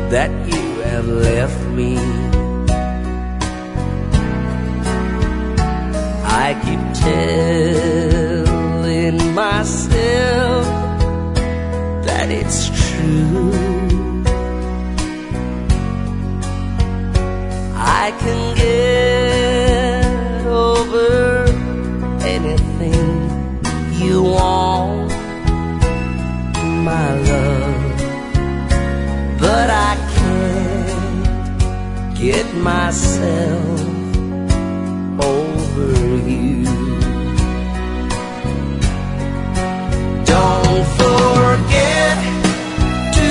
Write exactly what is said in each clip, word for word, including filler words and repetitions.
that you have left me. I keep telling myself that it's true. I can get over anything you want, my love, but I can't get myself over you. Don't forget to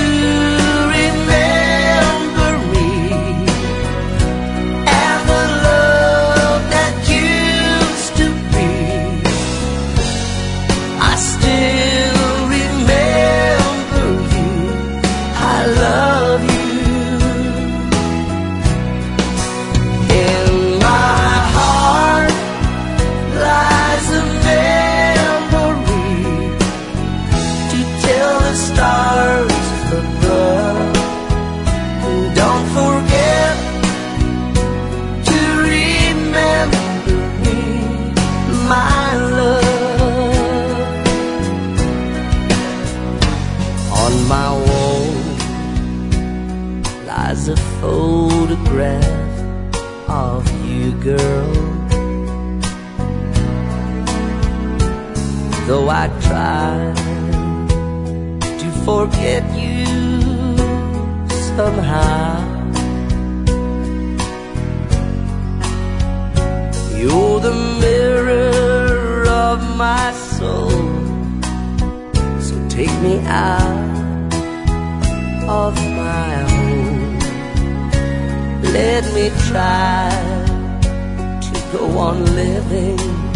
remember me and the love that used to be. I still remember you, I love you. In my heart lies a memory to tell the stars above. Don't forget to remember me, my love. On my wall lies a photograph of you, girl. Though I try to forget you somehow, you're the mirror of my soul. So take me out of my home. Let me try to go on living